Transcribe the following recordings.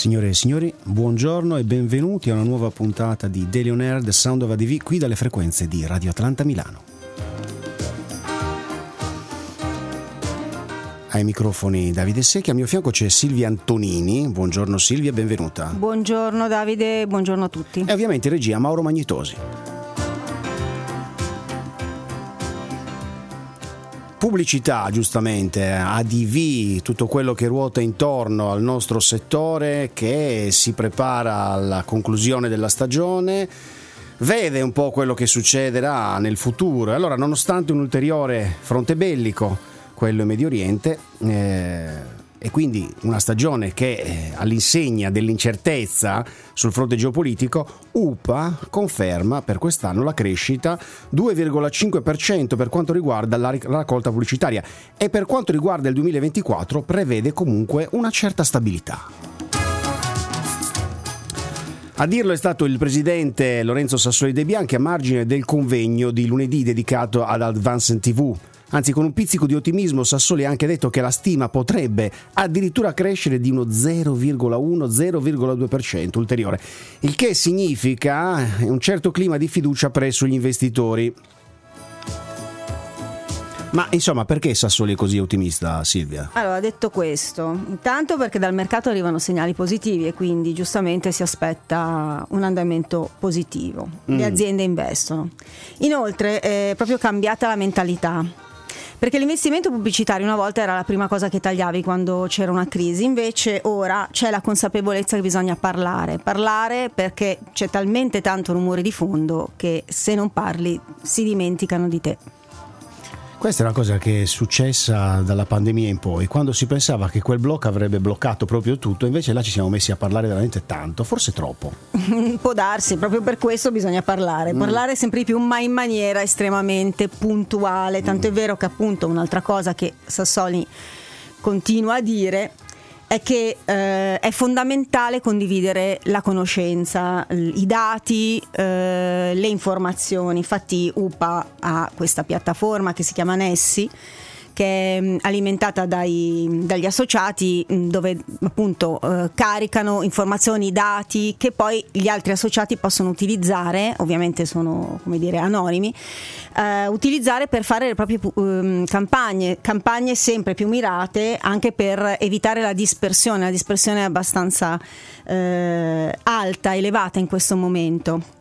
Signore e signori, buongiorno e benvenuti a una nuova puntata di Daily On Air The Sound of ADV qui dalle frequenze di Radio Atlanta Milano. Ai microfoni Davide Secchi, a mio fianco c'è Silvia Antonini. Buongiorno Silvia, benvenuta. Buongiorno Davide, buongiorno a tutti. E ovviamente in regia Mauro Magnetosi. Pubblicità, giustamente, ADV, tutto quello che ruota intorno al nostro settore che si prepara alla conclusione della stagione, vede un po' quello che succederà nel futuro. Allora, nonostante un ulteriore fronte bellico, quello in Medio Oriente, e quindi una stagione che all'insegna dell'incertezza sul fronte geopolitico, UPA conferma per quest'anno la crescita 2,5% per quanto riguarda la raccolta pubblicitaria e per quanto riguarda il 2024 prevede comunque una certa stabilità. A dirlo è stato il presidente Lorenzo Sassoli De Bianchi a margine del convegno di lunedì dedicato ad Advanced TV. Anzi, con un pizzico di ottimismo, Sassoli ha anche detto che la stima potrebbe addirittura crescere di uno 0,1-0,2% ulteriore, il che significa un certo clima di fiducia presso gli investitori. Ma insomma, perché Sassoli è così ottimista, Silvia? Allora, detto questo, intanto perché dal mercato arrivano segnali positivi e quindi giustamente si aspetta un andamento positivo. Le aziende investono. Inoltre è proprio cambiata la mentalità. Perché l'investimento pubblicitario una volta era la prima cosa che tagliavi quando c'era una crisi, invece ora c'è la consapevolezza che bisogna parlare perché c'è talmente tanto rumore di fondo che se non parli si dimenticano di te. Questa è una cosa che è successa dalla pandemia in poi, quando si pensava che quel blocco avrebbe bloccato proprio tutto, invece là ci siamo messi a parlare veramente tanto, forse troppo. Può darsi, proprio per questo bisogna parlare sempre di più, ma in maniera estremamente puntuale, tanto è vero che appunto un'altra cosa che Sassoli continua a dire è che è fondamentale condividere la conoscenza, i dati, le informazioni. Infatti UPA ha questa piattaforma che si chiama Nessi, che è alimentata dagli associati, dove appunto caricano informazioni, dati che poi gli altri associati possono utilizzare, ovviamente sono, come dire, anonimi, utilizzare per fare le proprie campagne sempre più mirate, anche per evitare la dispersione. La dispersione è abbastanza alta, elevata in questo momento.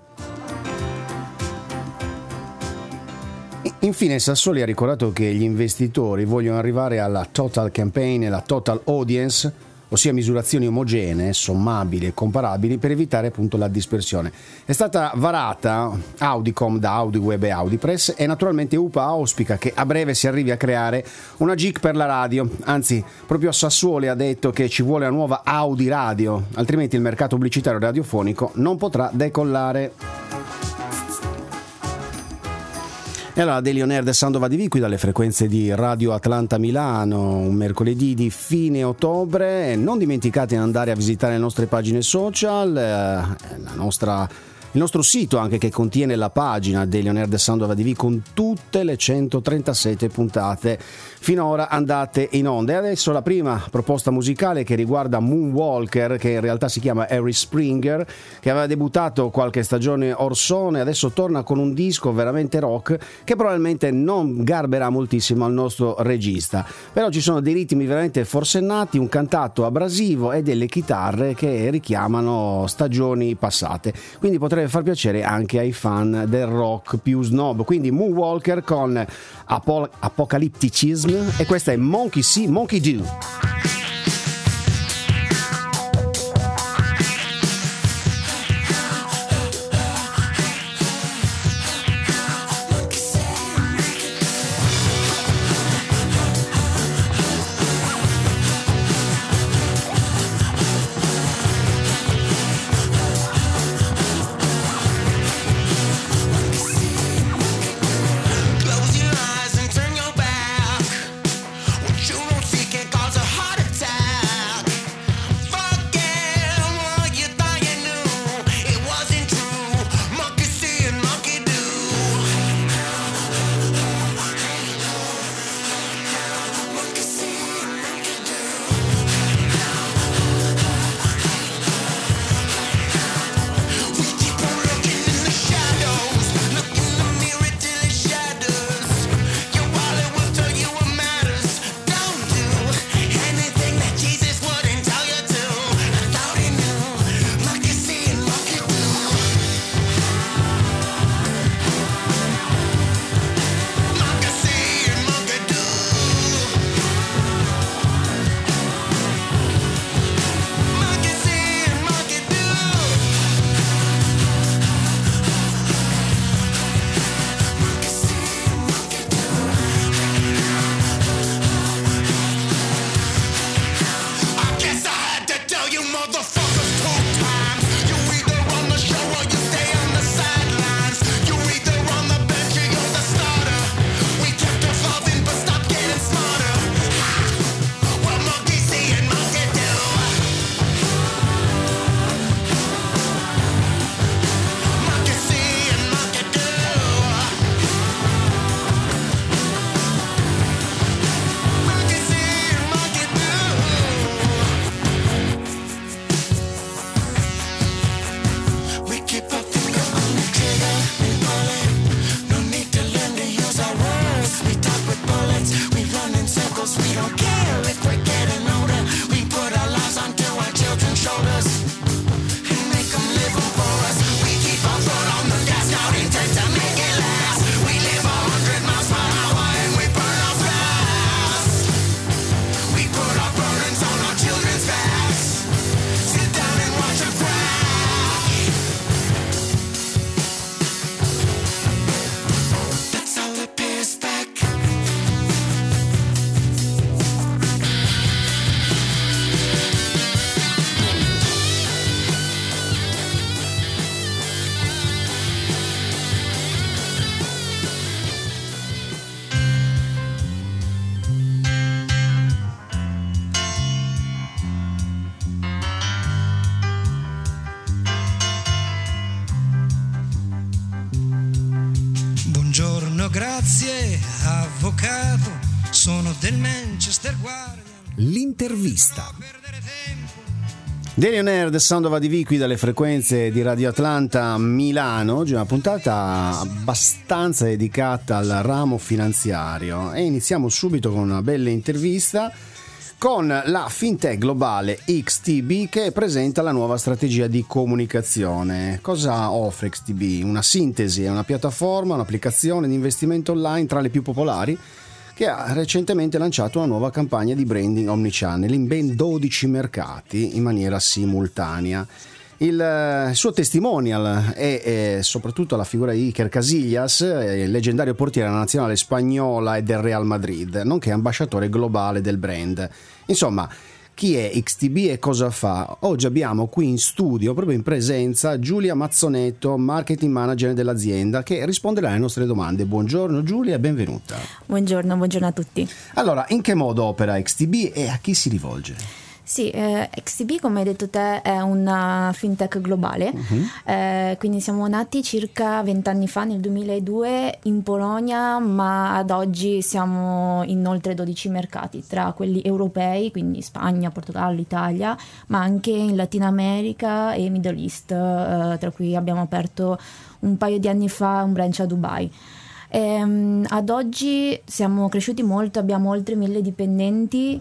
Infine Sassoli ha ricordato che gli investitori vogliono arrivare alla total campaign e la total audience, ossia misurazioni omogenee, sommabili e comparabili per evitare appunto la dispersione. È stata varata Audicom da AudiWeb e Audipress e naturalmente UPA auspica che a breve si arrivi a creare una GIC per la radio, anzi proprio Sassoli ha detto che ci vuole una nuova Audi Radio, altrimenti il mercato pubblicitario radiofonico non potrà decollare. E allora Daily On Air The Sound of ADV qui dalle frequenze di Radio Atlanta Milano, un mercoledì di fine ottobre. Non dimenticate di andare a visitare le nostre pagine social, il nostro sito anche, che contiene la pagina Daily On Air The Sound of ADV con tutte le 137 puntate finora andate in onda. E adesso la prima proposta musicale che riguarda Moonwalker, che in realtà si chiama Harry Springer, che aveva debuttato qualche stagione orsone, adesso torna con un disco veramente rock che probabilmente non garberà moltissimo al nostro regista, però ci sono dei ritmi veramente forsennati, un cantato abrasivo e delle chitarre che richiamano stagioni passate, quindi potrebbe far piacere anche ai fan del rock più snob. Quindi Moonwalker con Apocalypticism, e questa è Monkey See, Monkey Do. Close your eyes and turn your back. What you don't see can cause a heart attack. Grazie, avvocato, sono del Manchester Guardian. L'intervista. Daily On Air, The Sound of ADV, qui dalle frequenze di Radio Atlanta Milano. Oggi una puntata abbastanza dedicata al ramo finanziario e iniziamo subito con una bella intervista con la fintech globale XTB, che presenta la nuova strategia di comunicazione. Cosa offre XTB? Una sintesi, è una piattaforma, un'applicazione di investimento online tra le più popolari, che ha recentemente lanciato una nuova campagna di branding omnichannel in ben 12 mercati in maniera simultanea. Il suo testimonial è soprattutto la figura di Iker Casillas, il leggendario portiere nazionale spagnola e del Real Madrid, nonché ambasciatore globale del brand. Insomma, chi è XTB e cosa fa? Oggi abbiamo qui in studio, proprio in presenza, Giulia Mazzonetto, marketing manager dell'azienda, che risponderà alle nostre domande. Buongiorno Giulia e benvenuta. Buongiorno a tutti. Allora, in che modo opera XTB e a chi si rivolge? Sì, XTB, come hai detto te, è una fintech globale, quindi siamo nati circa 20 anni fa, nel 2002, in Polonia, ma ad oggi siamo in oltre 12 mercati, tra quelli europei, quindi Spagna, Portogallo, Italia, ma anche in Latino America e Middle East, tra cui abbiamo aperto un paio di anni fa un branch a Dubai. Ad oggi siamo cresciuti molto, abbiamo oltre 1000 dipendenti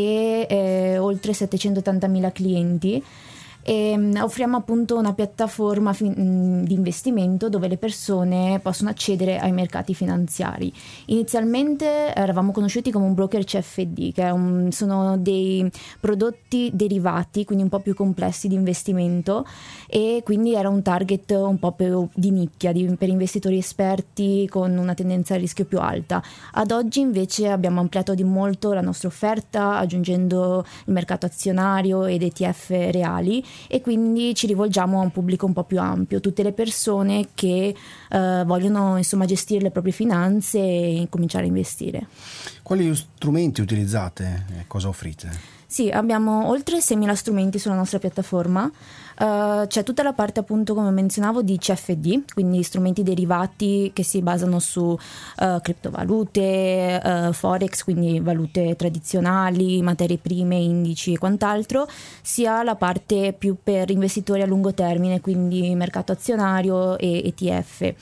e oltre 780.000 clienti. Offriamo appunto una piattaforma di investimento dove le persone possono accedere ai mercati finanziari. Inizialmente eravamo conosciuti come un broker CFD, che sono dei prodotti derivati, quindi un po' più complessi di investimento, e quindi era un target un po' più di nicchia, per investitori esperti con una tendenza a rischio più alta. Ad oggi invece abbiamo ampliato di molto la nostra offerta, aggiungendo il mercato azionario ed ETF reali, e quindi ci rivolgiamo a un pubblico un po' più ampio, tutte le persone che vogliono insomma gestire le proprie finanze e cominciare a investire. Quali strumenti utilizzate e cosa offrite? Sì, abbiamo oltre 6.000 strumenti sulla nostra piattaforma. C'è tutta la parte, appunto, come menzionavo, di CFD, quindi strumenti derivati che si basano su criptovalute, forex, quindi valute tradizionali, materie prime, indici e quant'altro, sia la parte più per investitori a lungo termine, quindi mercato azionario e ETF.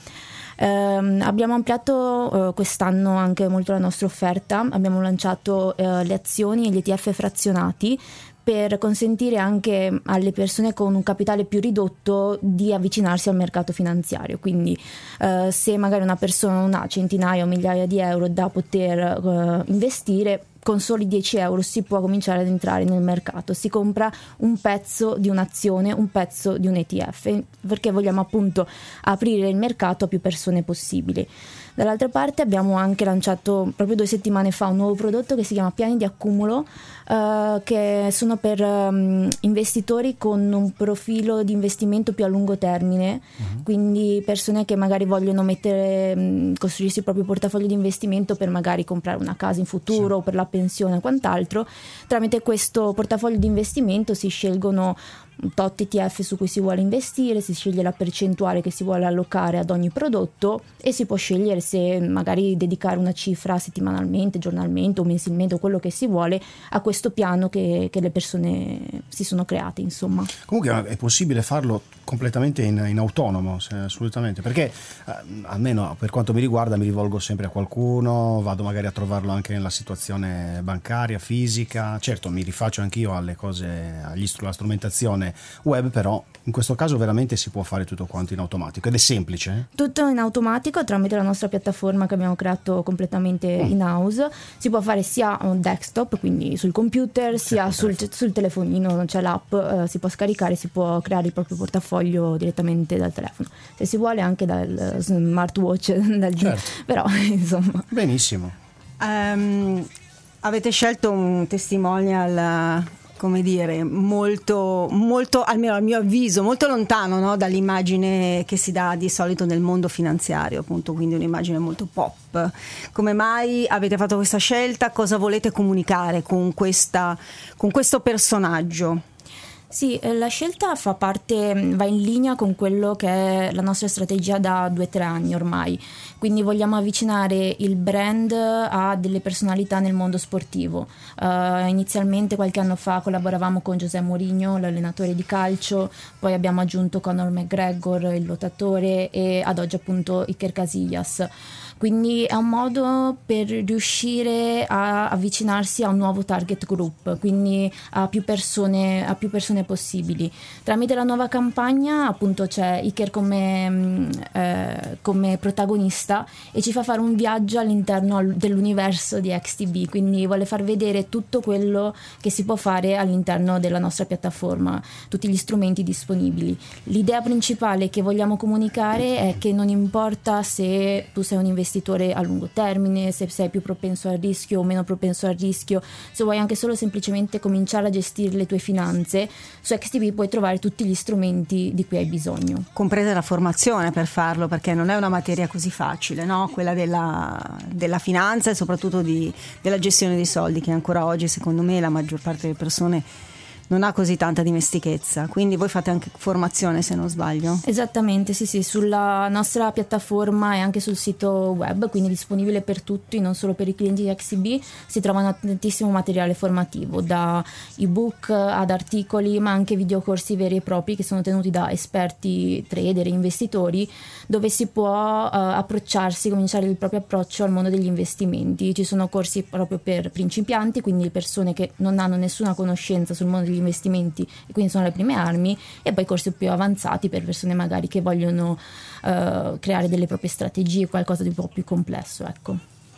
Abbiamo ampliato quest'anno anche molto la nostra offerta, abbiamo lanciato le azioni e gli ETF frazionati per consentire anche alle persone con un capitale più ridotto di avvicinarsi al mercato finanziario. Quindi se magari una persona non ha centinaia o migliaia di euro da poter investire, con soli 10 euro si può cominciare ad entrare nel mercato. Si compra un pezzo di un'azione, un pezzo di un ETF, perché vogliamo appunto aprire il mercato a più persone possibili. Dall'altra parte abbiamo anche lanciato proprio 2 settimane fa un nuovo prodotto che si chiama Piani di Accumulo, che sono per investitori con un profilo di investimento più a lungo termine, quindi persone che magari vogliono costruirsi il proprio portafoglio di investimento per magari comprare una casa in futuro, o per la pensione o quant'altro. Tramite questo portafoglio di investimento si scelgono un tot ETF su cui si vuole investire, si sceglie la percentuale che si vuole allocare ad ogni prodotto e si può scegliere se magari dedicare una cifra settimanalmente, giornalmente o mensilmente, o quello che si vuole, a questo piano che le persone si sono create, insomma. Comunque è possibile farlo completamente in autonomo, assolutamente, perché almeno per quanto mi riguarda mi rivolgo sempre a qualcuno, vado magari a trovarlo anche nella situazione bancaria, fisica. Certo, mi rifaccio anch'io alle cose, alla strumentazione web, però in questo caso veramente si può fare tutto quanto in automatico ed è semplice. Tutto in automatico tramite la nostra piattaforma che abbiamo creato completamente in house. Si può fare sia on desktop, quindi sul computer, sia sul telefonino, c'è l'app, si può scaricare, si può creare il proprio portafoglio direttamente dal telefono, se si vuole anche dal smartwatch, però insomma. Benissimo. Avete scelto un testimonial, come dire, molto, almeno al mio avviso, molto lontano, no, dall'immagine che si dà di solito nel mondo finanziario, appunto, quindi un'immagine molto pop. Come mai avete fatto questa scelta? Cosa volete comunicare con questo personaggio? Sì, la scelta va in linea con quello che è la nostra strategia da 2-3 anni ormai, quindi vogliamo avvicinare il brand a delle personalità nel mondo sportivo. Inizialmente qualche anno fa collaboravamo con José Mourinho, l'allenatore di calcio, poi abbiamo aggiunto Conor McGregor, il lottatore, e ad oggi appunto Iker Casillas. Quindi è un modo per riuscire a avvicinarsi a un nuovo target group, quindi a più persone possibili. Tramite la nuova campagna appunto c'è Iker come protagonista e ci fa fare un viaggio all'interno dell'universo di XTB, quindi vuole far vedere tutto quello che si può fare all'interno della nostra piattaforma, tutti gli strumenti disponibili. L'idea principale che vogliamo comunicare è che non importa se tu sei un investitore a lungo termine, se sei più propenso al rischio o meno propenso al rischio, se vuoi anche solo semplicemente cominciare a gestire le tue finanze, su XTB puoi trovare tutti gli strumenti di cui hai bisogno. Compresa la formazione per farlo, perché non è una materia così facile, no? Quella della finanza e soprattutto della gestione dei soldi, che ancora oggi secondo me la maggior parte delle persone non ha così tanta dimestichezza, quindi voi fate anche formazione, se non sbaglio. Esattamente, sì, sulla nostra piattaforma e anche sul sito web, quindi disponibile per tutti, non solo per i clienti di XTB, si trovano tantissimo materiale formativo, da ebook ad articoli, ma anche videocorsi veri e propri che sono tenuti da esperti trader e investitori, dove si può approcciarsi, cominciare il proprio approccio al mondo degli investimenti. Ci sono corsi proprio per principianti, quindi persone che non hanno nessuna conoscenza sul mondo degli investimenti e quindi sono le prime armi, e poi corsi più avanzati per persone magari che vogliono creare delle proprie strategie, qualcosa di un po' più complesso, ecco.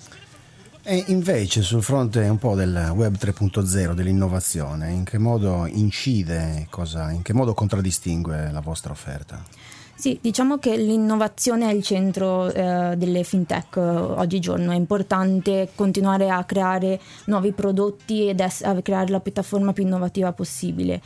E invece sul fronte un po' del web 3.0, dell'innovazione, in che modo incide, in che modo contraddistingue la vostra offerta? Sì, diciamo che l'innovazione è il centro delle fintech oggigiorno. È importante continuare a creare nuovi prodotti ed a creare la piattaforma più innovativa possibile.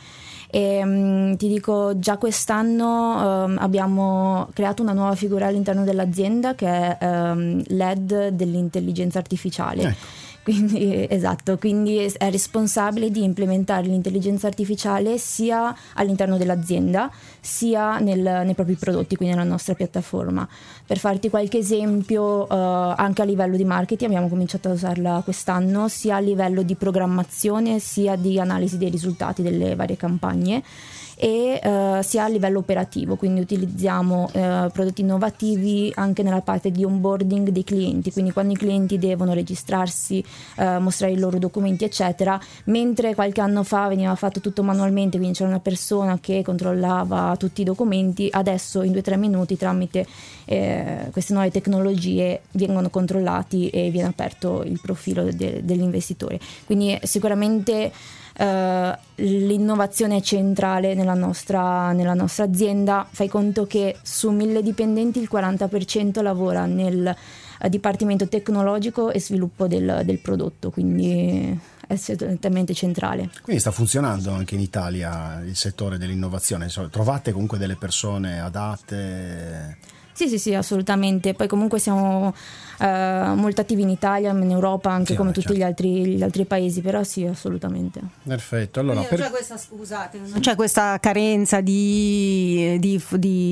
E ti dico, già quest'anno abbiamo creato una nuova figura all'interno dell'azienda che è l'head dell'intelligenza artificiale. Ecco. Quindi, esatto, quindi è responsabile di implementare l'intelligenza artificiale sia all'interno dell'azienda sia nei propri prodotti, quindi nella nostra piattaforma. Per farti qualche esempio, anche a livello di marketing abbiamo cominciato a usarla quest'anno, sia a livello di programmazione sia di analisi dei risultati delle varie campagne, e sia a livello operativo, quindi utilizziamo prodotti innovativi anche nella parte di onboarding dei clienti, quindi quando i clienti devono registrarsi, mostrare i loro documenti eccetera, mentre qualche anno fa veniva fatto tutto manualmente, quindi c'era una persona che controllava tutti i documenti, adesso in 2-3 minuti tramite queste nuove tecnologie vengono controllati e viene aperto il profilo dell'investitore. Quindi sicuramente l'innovazione è centrale nella nostra azienda. Fai conto che su 1000 dipendenti il 40% lavora nel dipartimento tecnologico e sviluppo del prodotto, quindi è assolutamente centrale. Quindi sta funzionando anche in Italia il settore dell'innovazione? Trovate comunque delle persone adatte? Sì, assolutamente. Poi comunque siamo molto attivi in Italia, in Europa, anche come tutti certo. gli altri paesi, però sì, assolutamente. Perfetto. Allora, non c'è questa carenza di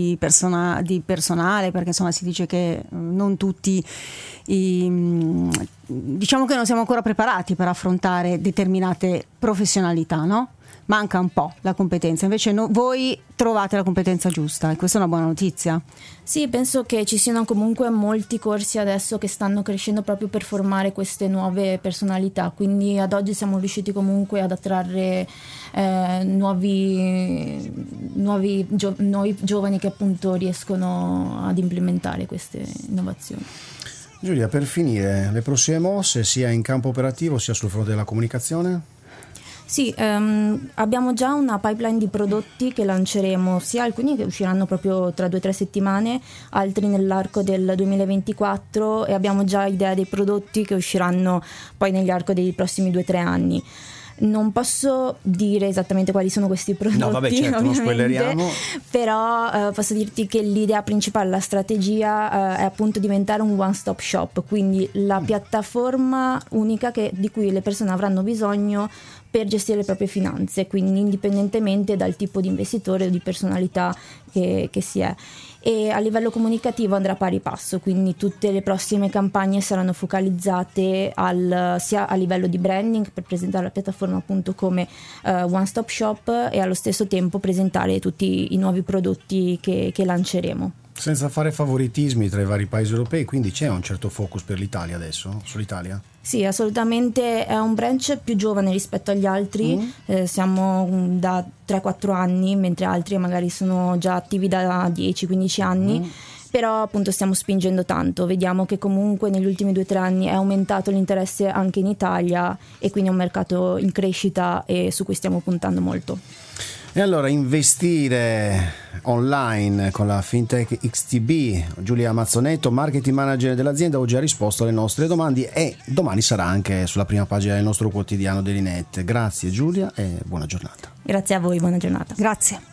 personale, perché insomma si dice che non tutti diciamo che non siamo ancora preparati per affrontare determinate professionalità, no? Manca un po' la competenza, invece voi trovate la competenza giusta e questa è una buona notizia. Sì, penso che ci siano comunque molti corsi adesso che stanno crescendo proprio per formare queste nuove personalità, quindi ad oggi siamo riusciti comunque ad attrarre nuovi giovani che appunto riescono ad implementare queste innovazioni. Giulia, per finire, le prossime mosse sia in campo operativo sia sul fronte della comunicazione? Sì, abbiamo già una pipeline di prodotti che lanceremo, sia alcuni che usciranno proprio tra 2-3 settimane, altri nell'arco del 2024, e abbiamo già idea dei prodotti che usciranno poi nell'arco dei prossimi 2-3 anni. Non posso dire esattamente quali sono questi prodotti, no, vabbè, certo, non spoileriamo. Però posso dirti che l'idea principale, la strategia è appunto diventare un one stop shop, quindi la piattaforma unica di cui le persone avranno bisogno per gestire le proprie finanze, quindi indipendentemente dal tipo di investitore o di personalità che si è. E a livello comunicativo andrà pari passo, quindi tutte le prossime campagne saranno focalizzate sia a livello di branding, per presentare la piattaforma appunto come one stop shop, e allo stesso tempo presentare tutti i nuovi prodotti che lanceremo. Senza fare favoritismi tra i vari paesi europei, quindi c'è un certo focus per l'Italia adesso, sull'Italia? Sì, assolutamente, è un branch più giovane rispetto agli altri, siamo da 3-4 anni, mentre altri magari sono già attivi da 10-15 anni, però appunto stiamo spingendo tanto, vediamo che comunque negli ultimi 2-3 anni è aumentato l'interesse anche in Italia, e quindi è un mercato in crescita e su cui stiamo puntando molto. E allora investire online con la fintech XTB. Giulia Mazzonetto, marketing manager dell'azienda, oggi ha risposto alle nostre domande e domani sarà anche sulla prima pagina del nostro quotidiano Delinet. Grazie Giulia e buona giornata. Grazie a voi, buona giornata. Grazie.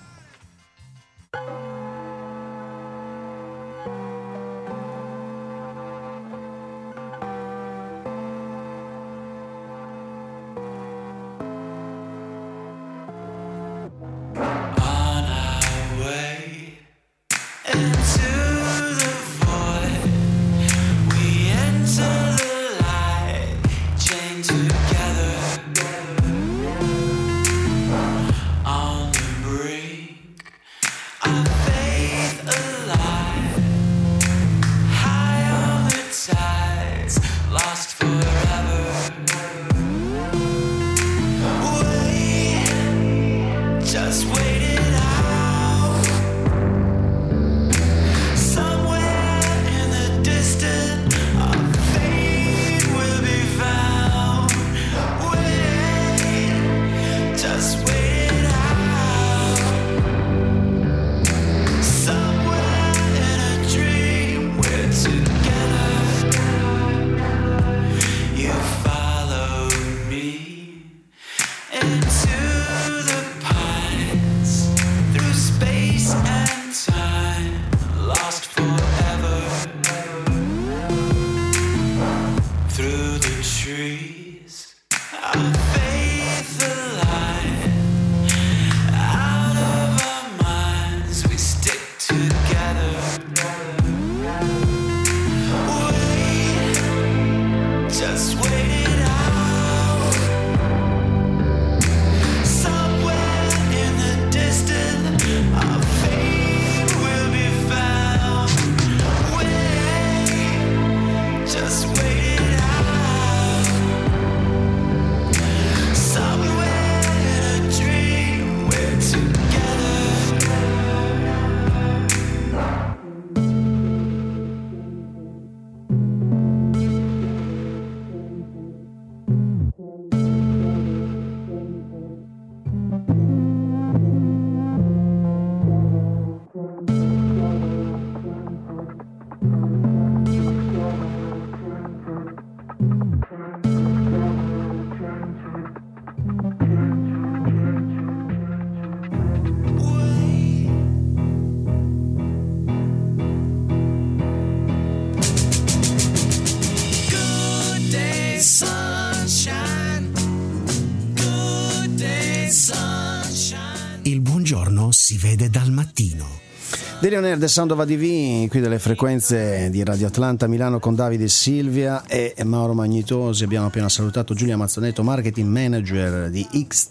Il buongiorno si vede dal mattino. Daily On Air del Sound of ADV, qui dalle frequenze di Radio Atlanta Milano con Davide Silvia e Mauro Magnitosi. Abbiamo appena salutato Giulia Mazzonetto, marketing manager di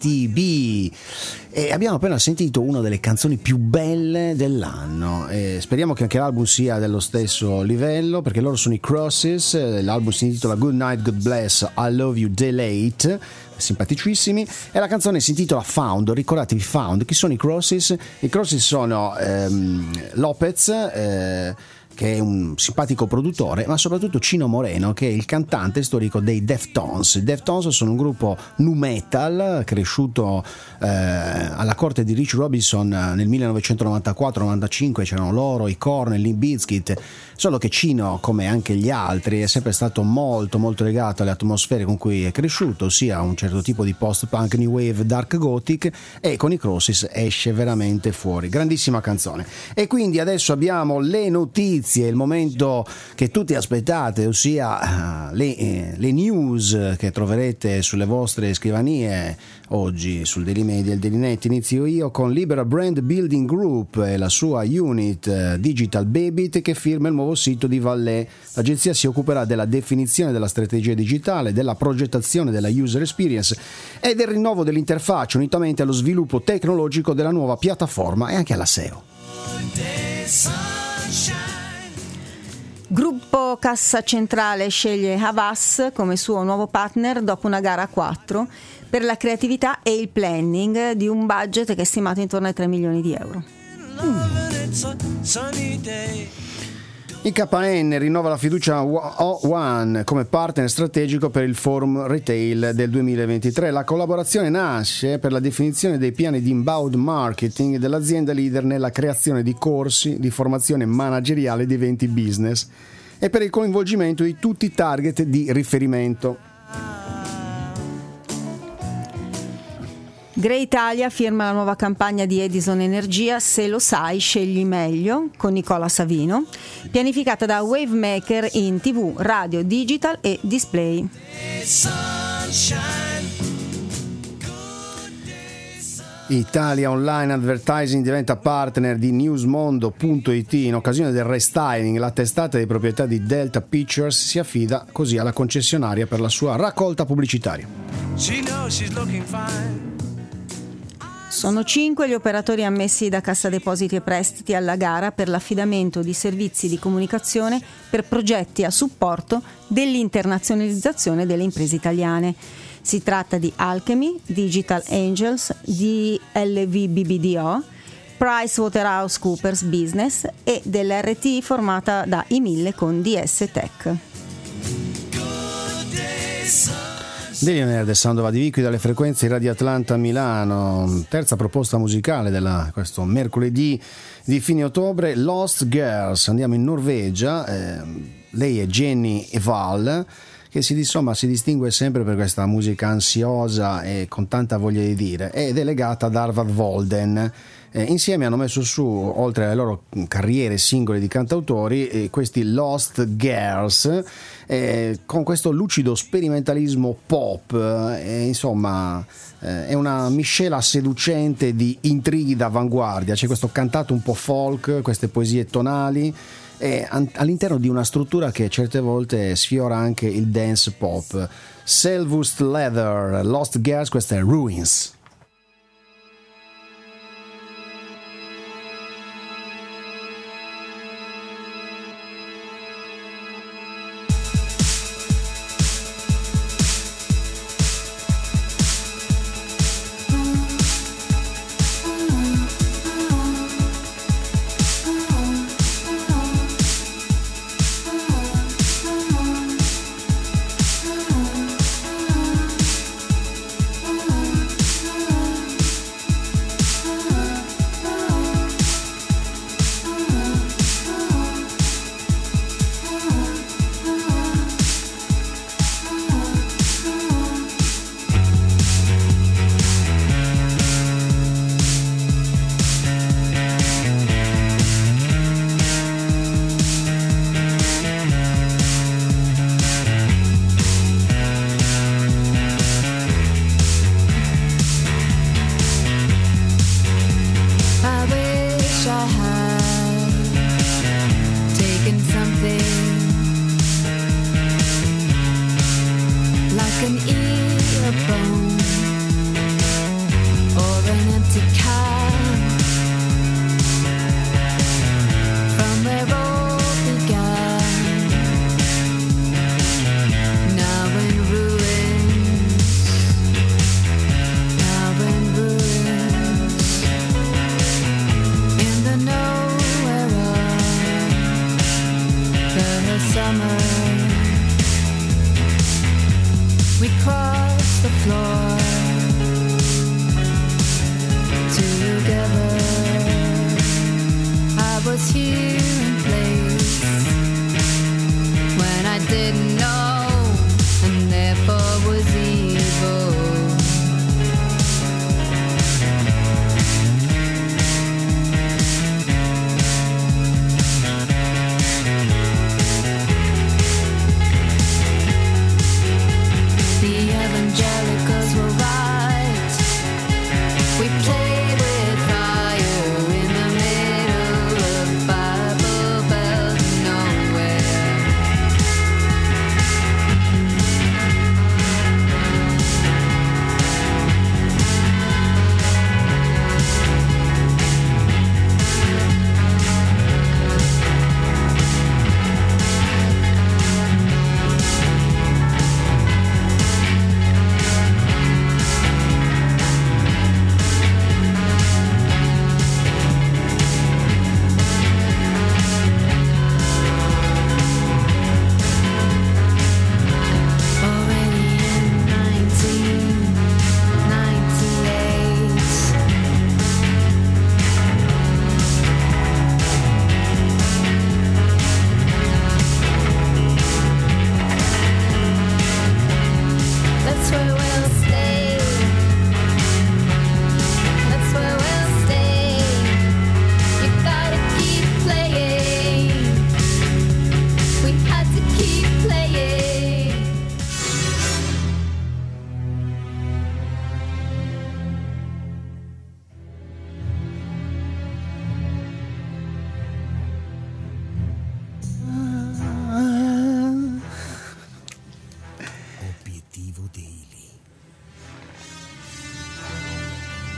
XTB, e abbiamo appena sentito una delle canzoni più belle dell'anno, e speriamo che anche l'album sia dello stesso livello, perché loro sono i Crosses. L'album si intitola Good Night, God Bless, I Love You, Day Late, simpaticissimi, e la canzone si intitola Found. Ricordatevi Found. Chi sono i Crosses? I Crosses sono Lopez, che è un simpatico produttore, ma soprattutto Chino Moreno, che è il cantante storico dei Deftones. I Deftones sono un gruppo nu metal cresciuto alla corte di Rich Robinson nel 1994-95. C'erano loro, i Korn, i Limp Bizkit, solo che Chino, come anche gli altri, è sempre stato molto molto legato alle atmosfere con cui è cresciuto, ossia un certo tipo di post-punk, new wave, dark gothic, e con i Crosses esce veramente fuori. Grandissima canzone. E quindi adesso abbiamo le notizie notizie, il momento che tutti aspettate, ossia le news che troverete sulle vostre scrivanie. Oggi sul Daily Media, il Daily Net, inizio io con Libera Brand Building Group e la sua unit Digital Babit, che firma il nuovo sito di Vallée. L'agenzia si occuperà della definizione della strategia digitale, della progettazione della user experience e del rinnovo dell'interfaccia, unitamente allo sviluppo tecnologico della nuova piattaforma e anche alla SEO. Gruppo Cassa Centrale sceglie Havas come suo nuovo partner dopo una gara a 4 per la creatività e il planning di un budget che è stimato intorno ai 3 milioni di euro. Il KN rinnova la fiducia a One come partner strategico per il Forum Retail del 2023. La collaborazione nasce per la definizione dei piani di inbound marketing dell'azienda leader nella creazione di corsi di formazione manageriale di eventi business e per il coinvolgimento di tutti i target di riferimento. Grey Italia firma la nuova campagna di Edison Energia Se lo sai, scegli meglio, con Nicola Savino, pianificata da Wavemaker in TV, radio, digital e display. Italia Online Advertising diventa partner di newsmondo.it in occasione del restyling. La testata di proprietà di Delta Pictures si affida così alla concessionaria per la sua raccolta pubblicitaria. Sono 5 gli operatori ammessi da Cassa Depositi e Prestiti alla gara per l'affidamento di servizi di comunicazione per progetti a supporto dell'internazionalizzazione delle imprese italiane. Si tratta di Alchemy, Digital Angels, DLV PricewaterhouseCoopers Business e dell'RT formata da I1000 con DS Tech. Daily Nerd e Sound of Viqui dalle frequenze di Radio Atlanta Milano. Terza proposta musicale questo mercoledì di fine ottobre, Lost Girls. Andiamo in Norvegia. Lei è Jenny Eval, che si distingue sempre per questa musica ansiosa e con tanta voglia di dire, ed è legata ad Harvard Volden. Insieme hanno messo su, oltre alle loro carriere singole di cantautori, questi Lost Girls, con questo lucido sperimentalismo pop, è una miscela seducente di intrighi d'avanguardia. C'è questo cantato un po' folk, queste poesie tonali, all'interno di una struttura che certe volte sfiora anche il dance pop. Selvust Leather, Lost Girls, questa è Ruins.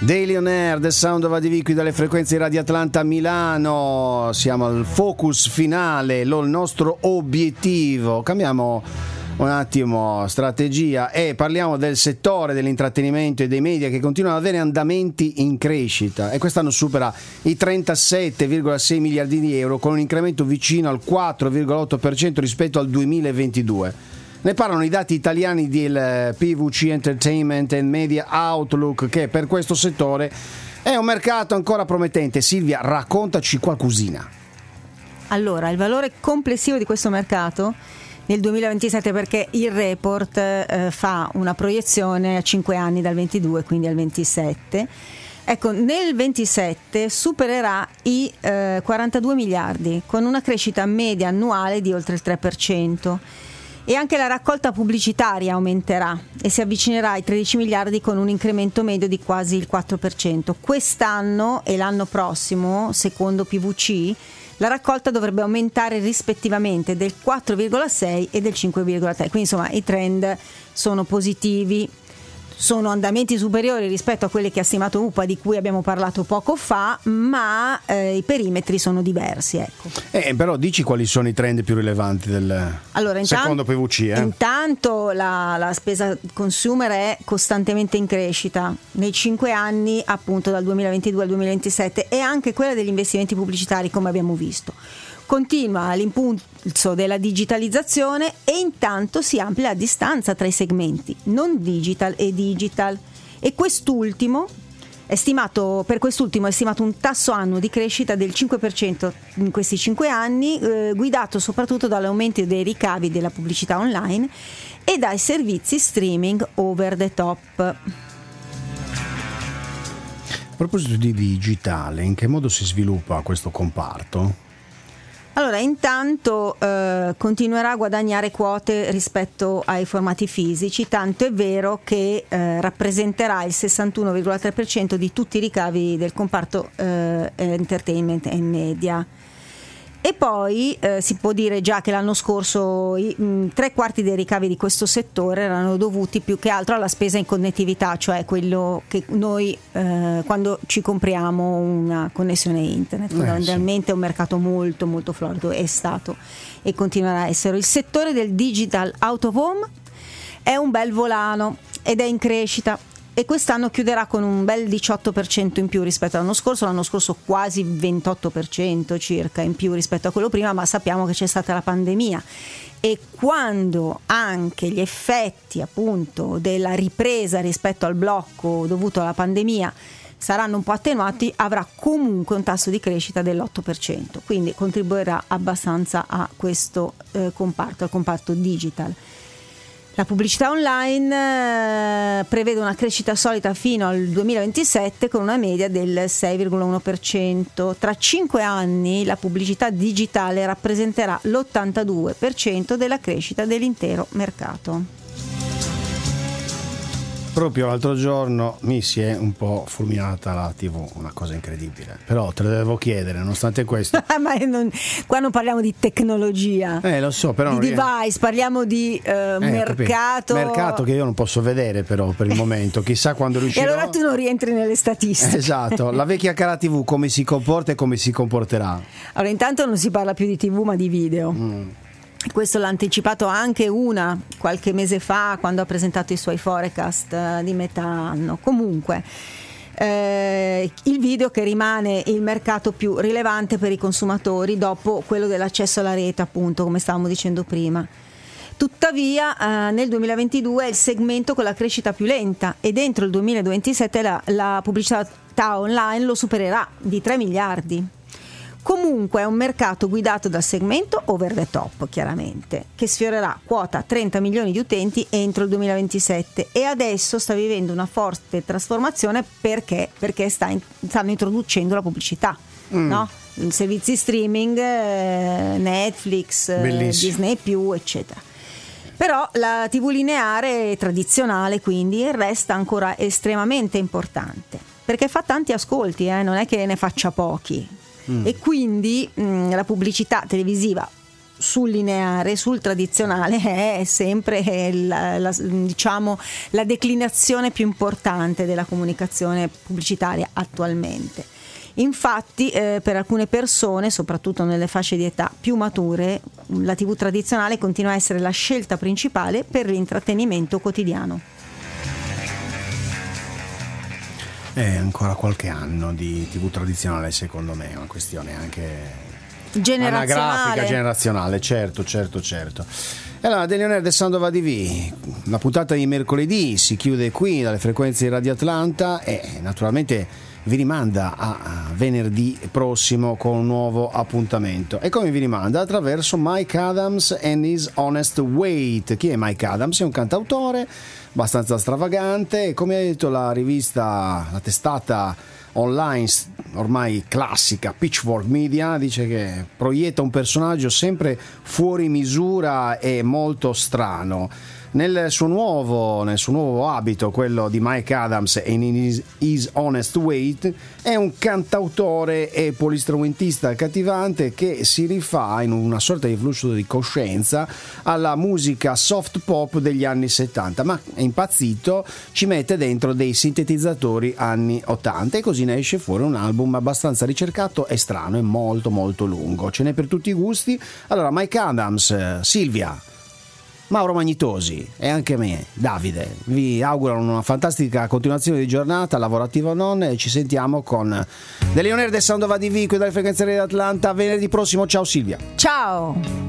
Daily On Air, The Sound of ADV qui dalle frequenze di Radio Atlanta Milano. Siamo al focus finale, il nostro obiettivo. Cambiamo un attimo strategia e parliamo del settore dell'intrattenimento e dei media che continuano ad avere andamenti in crescita e quest'anno supera i 37,6 miliardi di euro con un incremento vicino al 4,8% rispetto al 2022. Ne parlano i dati italiani del PVC Entertainment and Media Outlook, che per questo settore è un mercato ancora promettente. Silvia, raccontaci qualcosina. Allora, il valore complessivo di questo mercato nel 2027, perché il report fa una proiezione a 5 anni dal 22 quindi al 27. Ecco, nel 27 supererà i 42 miliardi con una crescita media annuale di oltre il 3%. E anche la raccolta pubblicitaria aumenterà e si avvicinerà ai 13 miliardi con un incremento medio di quasi il 4%. Quest'anno e l'anno prossimo, secondo PVC, la raccolta dovrebbe aumentare rispettivamente del 4,6 e del 5,3. Quindi insomma i trend sono positivi. Sono andamenti superiori rispetto a quelli che ha stimato UPA, di cui abbiamo parlato poco fa, ma i perimetri sono diversi. Ecco. Però dici quali sono i trend più rilevanti del secondo PVC. Intanto la spesa consumer è costantemente in crescita nei 5 anni, appunto dal 2022 al 2027, e anche quella degli investimenti pubblicitari, come abbiamo visto. Continua l'impulso della digitalizzazione e intanto si amplia la distanza tra i segmenti non digital e digital, e per quest'ultimo è stimato un tasso annuo di crescita del 5% in questi 5 anni, guidato soprattutto dall'aumento dei ricavi della pubblicità online e dai servizi streaming over the top. A proposito di digitale, in che modo si sviluppa questo comparto? Allora, intanto continuerà a guadagnare quote rispetto ai formati fisici, tanto è vero che rappresenterà il 61,3% di tutti i ricavi del comparto entertainment e media. E poi si può dire già che l'anno scorso 3/4 dei ricavi di questo settore erano dovuti più che altro alla spesa in connettività, cioè quello che noi quando ci compriamo una connessione internet. Fondamentalmente è un mercato molto molto florido, è stato e continuerà a essere. Il settore del digital out of home è un bel volano ed è in crescita, e quest'anno chiuderà con un bel 18% in più rispetto all'anno scorso quasi 28% circa in più rispetto a quello prima, ma sappiamo che c'è stata la pandemia, e quando anche gli effetti appunto della ripresa rispetto al blocco dovuto alla pandemia saranno un po' attenuati, avrà comunque un tasso di crescita dell'8%, quindi contribuirà abbastanza a questo comparto, al comparto digital. La pubblicità online prevede una crescita solida fino al 2027 con una media del 6,1%. Tra 5 anni la pubblicità digitale rappresenterà l'82% della crescita dell'intero mercato. Proprio l'altro giorno mi si è un po' fulminata la TV, una cosa incredibile, però te lo devo chiedere nonostante questo. Ma qua non parliamo di tecnologia, lo so, però di device, parliamo di mercato che io non posso vedere però per il momento, chissà quando riuscirò. E allora tu non rientri nelle statistiche. Esatto, la vecchia cara TV come si comporta e come si comporterà? Allora, intanto non si parla più di TV ma di video. Questo l'ha anticipato anche qualche mese fa, quando ha presentato i suoi forecast di metà anno. Comunque il video, che rimane il mercato più rilevante per i consumatori dopo quello dell'accesso alla rete, appunto, come stavamo dicendo prima. Tuttavia nel 2022 è il segmento con la crescita più lenta, e dentro il 2027 la pubblicità online lo supererà di 3 miliardi. Comunque è un mercato guidato dal segmento over the top, chiaramente, che sfiorerà quota 30 milioni di utenti entro il 2027, e adesso sta vivendo una forte trasformazione perché stanno introducendo la pubblicità, no? Servizi streaming, Netflix, Disney+, eccetera. Però la TV lineare tradizionale quindi resta ancora estremamente importante, perché fa tanti ascolti, non è che ne faccia pochi. E quindi la pubblicità televisiva sul lineare, sul tradizionale, è sempre diciamo, la declinazione più importante della comunicazione pubblicitaria attualmente. Infatti per alcune persone, soprattutto nelle fasce di età più mature, la TV tradizionale continua a essere la scelta principale per l'intrattenimento quotidiano. Ancora qualche anno di TV tradizionale, secondo me è una questione anche generazionale. Generazionale, certo. E allora, Daily On Air del Sandova TV, la puntata di mercoledì si chiude qui dalle frequenze di Radio Atlanta e naturalmente vi rimanda a venerdì prossimo con un nuovo appuntamento. E come vi rimanda? Attraverso Mike Adams and His Honest Wait. Chi è Mike Adams? È un cantautore abbastanza stravagante e, come ha detto la testata online ormai classica Pitchfork Media, dice che proietta un personaggio sempre fuori misura e molto strano. Nel suo nuovo abito, quello di Mike Adams e in His Honest Wait, è un cantautore e polistrumentista accattivante che si rifà in una sorta di flusso di coscienza alla musica soft pop degli anni 70, ma è impazzito, ci mette dentro dei sintetizzatori anni 80 e così ne esce fuori un album abbastanza ricercato e strano e molto molto lungo. Ce n'è per tutti i gusti. Allora, Mike Adams, Silvia, Mauro Magnitosi e anche me, Davide, vi augurano una fantastica continuazione di giornata, lavorativa o non, e ci sentiamo con Daily On Air del Sandova TV qui dalle frequenze di Atlanta venerdì prossimo. Ciao Silvia. Ciao.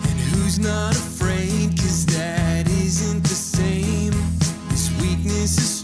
Not afraid, 'cause that isn't the same. This weakness is